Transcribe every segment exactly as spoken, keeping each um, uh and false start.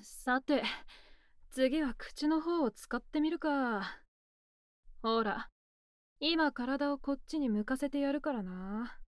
さて、次は口の方を使ってみるか。ほら、今体をこっちに向かせてやるからな。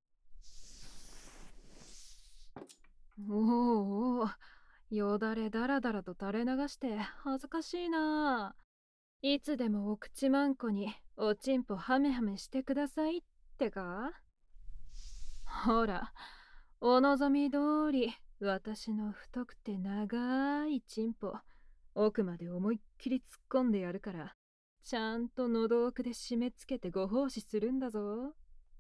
おおおお、よだれだらだらと垂れ流して恥ずかしいな。いつでもお口まんこにおちんぽハメハメしてくださいってか。ほら、お望み通り私の太くて長いチンポ奥まで思いっきり突っ込んでやるから、ちゃんと喉奥で締め付けてご奉仕するんだぞ。ん、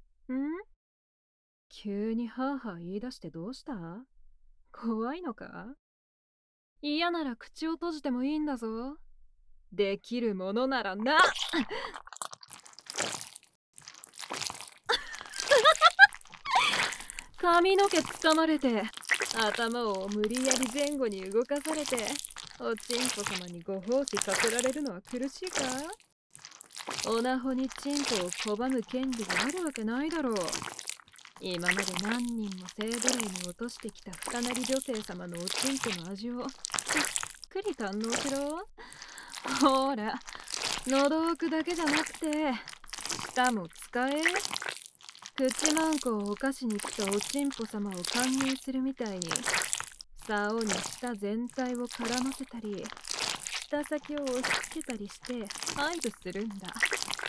急にハーハー言い出してどうした？怖いのか？嫌なら口を閉じてもいいんだぞ。できるものならな。髪の毛つかまれて、頭を無理やり前後に動かされて、おちんぽ様にご奉仕させられるのは苦しいか？オナホにチンポを拒む権利があるわけないだろう。今まで何人も性奴隷に落としてきた二なり女性様のおちんぽの味をじっくり堪能しろ。ほら、喉奥だけじゃなくて舌も使え。口マンコをお菓子に来たおちんぽ様を歓迎するみたいに、竿に舌全体を絡ませたり、舌先を押し付けたりして配布するんだ。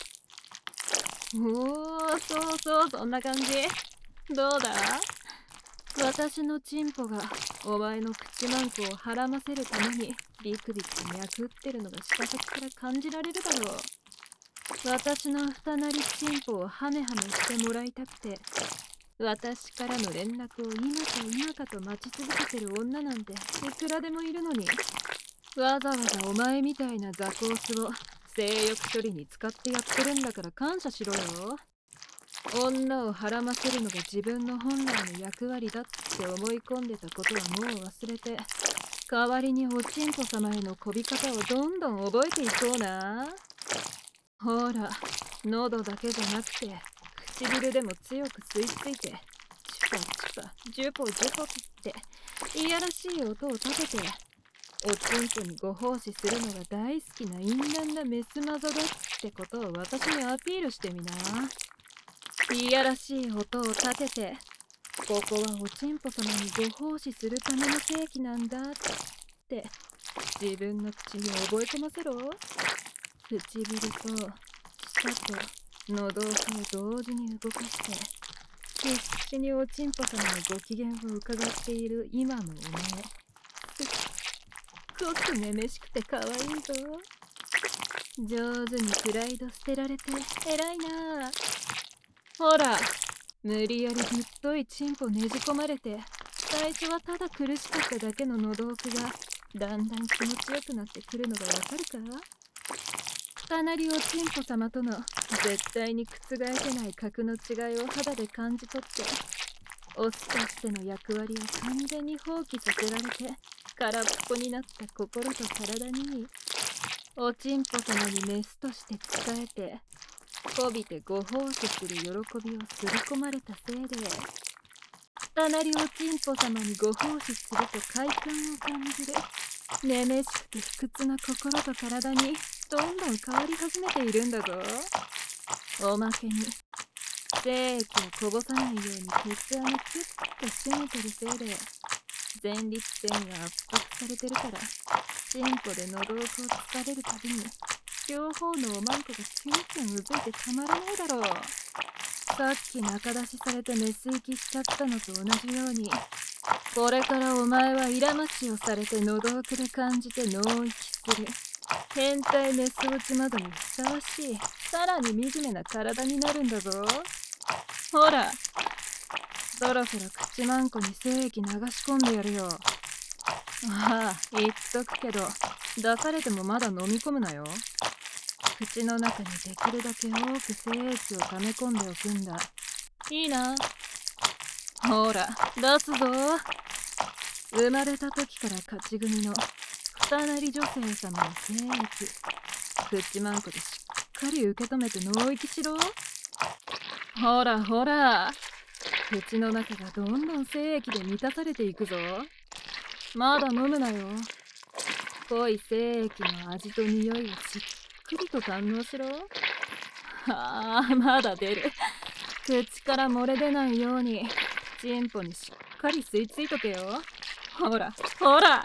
おお、そうそう、そんな感じ。どうだ？私のチンポがお前の口マンコをはらませるためにビクビク脈打ってるのが舌先から感じられるだろう。私の二なりチンポをハメハメしてもらいたくて、私からの連絡を今か今かと待ち続けてる女なんていくらでもいるのに、わざわざお前みたいな雑コースを性欲処理に使ってやってるんだから感謝しろよ。女をはらませるのが自分の本来の役割だって思い込んでたことはもう忘れて、代わりにおちんぽ様へのこび方をどんどん覚えていこうな。ほら、喉だけじゃなくて唇でも強く吸い付いて、チュパチュパジュポジュポっていやらしい音を立てて、おちんぽにご奉仕するのが大好きな淫乱なメスマゾだってことを私にアピールしてみな。いやらしい音を立てて、ここはおちんぽ様にご奉仕するための聖器なんだって自分の口に覚え込ませろ。唇と舌と喉奥を同時に動かして、必死におちんぽ様のご機嫌を伺っている今のお前、すっごくめめしくて可愛いぞ。上手にプライド捨てられて偉いな。ほら、無理やりぶっといチンポねじ込まれて、最初はただ苦しかっただけの喉奥がだんだん気持ちよくなってくるのがわかるか？二なりおちんぽ様との絶対に覆せない格の違いを肌で感じ取って、オスとしての役割を完全に放棄させられて空っぽになった心と体に、おちんぽ様にメスとして仕えてこびてご奉仕する喜びをすり込まれたせいで、二なりおちんぽ様にご奉仕すると快感を感じるめめしくて不屈な心と体にどんどん変わり始めているんだぞ。おまけに精液をこぼさないように血穴キュッと締めてるせいで、前立腺が圧迫されてるから、チンポで喉奥を突かれるたびに両方のおまんこがキュンキュンうずいてたまらないだろう。さっき中出しされてメス行きしちゃったのと同じように、これからお前はイラマチをされて喉奥で感じて脳域する変態メス落ち窓にふさわしい、さらに惨めな体になるんだぞ。ほら、そろそろ口まんこに精液流し込んでやるよ。ああ、言っとくけど、出されてもまだ飲み込むなよ。口の中にできるだけ多く精液を溜め込んでおくんだ。いいな。ほら、出すぞ。生まれた時から勝ち組の二なり女性様の精液、口まんこでしっかり受け止めて脳域しろ。ほらほら、口の中がどんどん精液で満たされていくぞ。まだ飲むなよ。 濃い精液の味と匂いをじっくりと堪能しろ。ああ、まだ出る。口から漏れ出ないようにチンポにしっかり吸い付いとけよ。ほらほら、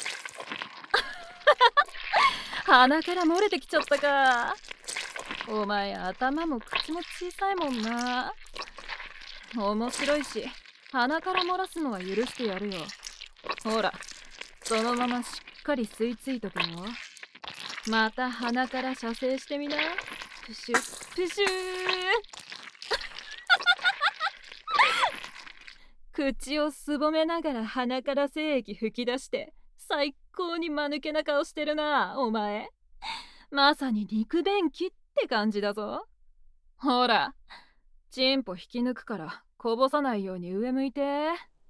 鼻から漏れてきちゃったか。お前頭も口も小さいもんな。面白いし鼻から漏らすのは許してやるよ。ほら、そのまましっかり吸い付いとけよ。また鼻から射精してみな。プシュプシュー。口をすぼめながら鼻から精液吹き出して最高に間抜けな顔してるな、お前。まさに肉便器って感じだぞ。ほら、チンポ引き抜くからこぼさないように上向いて。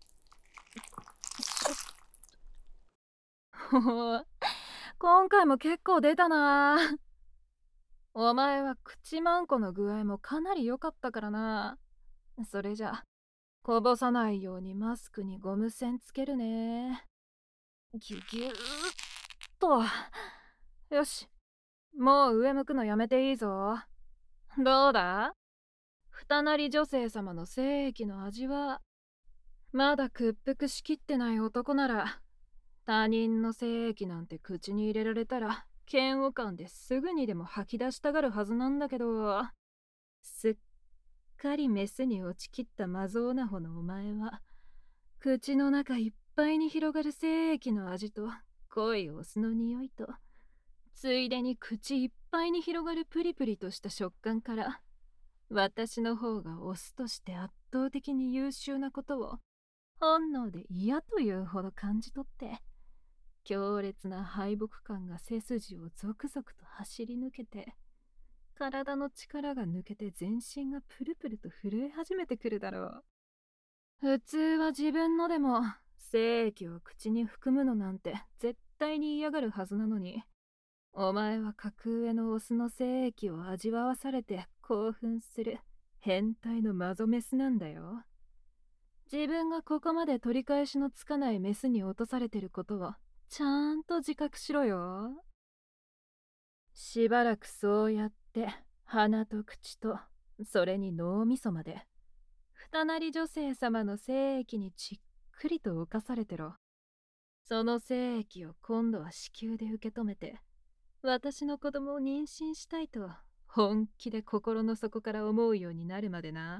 ほう、今回も結構出たな。お前は口マンコの具合もかなり良かったからな。それじゃこぼさないようにマスクにゴム栓つけるね。ギュギューっと。よし、もう上向くのやめていいぞ。どうだ、二なり女性様の精液の味は。まだ屈服しきってない男なら他人の精液なんて口に入れられたら嫌悪感ですぐにでも吐き出したがるはずなんだけど、すっかりメスに落ちきったマゾーナホのお前は口の中いっぱいに広がる精液の味と濃いオスの匂いと、ついでに口いっぱいに広がるプリプリとした食感から私の方がオスとして圧倒的に優秀なことを本能で嫌というほど感じ取って、強烈な敗北感が背筋をゾクゾクと走り抜けて、体の力が抜けて全身がプルプルと震え始めてくるだろう。普通は自分のでも精液を口に含むのなんて絶対に嫌がるはずなのに、お前は格上のオスの精液を味わわされて興奮する変態のマゾメスなんだよ。自分がここまで取り返しのつかないメスに落とされてることをちゃんと自覚しろよ。しばらくそうやって鼻と口とそれに脳みそまで二なり女性様の精液にじっくりと浮かされてろ。その精液を今度は子宮で受け止めて私の子供を妊娠したいと本気で心の底から思うようになるまでな。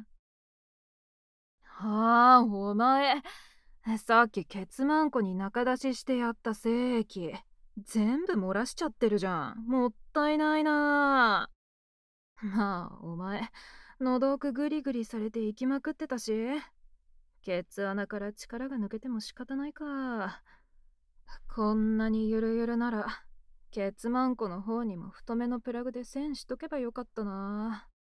はあ、お前、さっきケツマンコに中出ししてやった精液全部漏らしちゃってるじゃん。もったいないな。まあお前、喉奥グリグリされて行きまくってたし、ケツ穴から力が抜けても仕方ないか。こんなにゆるゆるならケツマンコの方にも太めのプラグで栓しとけばよかったな。